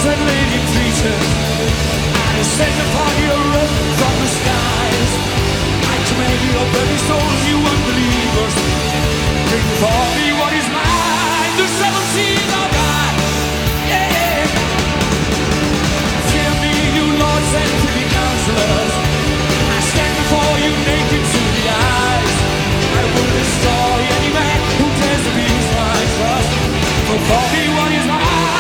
and lady preachers, and descend upon your earth from the skies. I command your very souls, you unbelievers, bring forth the